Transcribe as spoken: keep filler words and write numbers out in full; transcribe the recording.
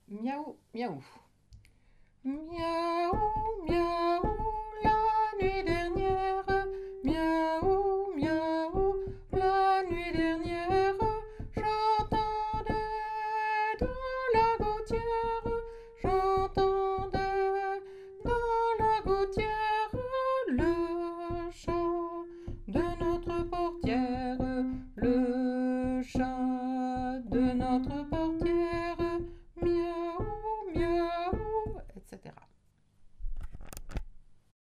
Miaou, miaou. Miaou, miaou, la nuit dernière. Miaou, miaou, la nuit dernière. J'entendais dans la gouttière. J'entendais dans la gouttière le chant de notre portière. Le chat de notre portière.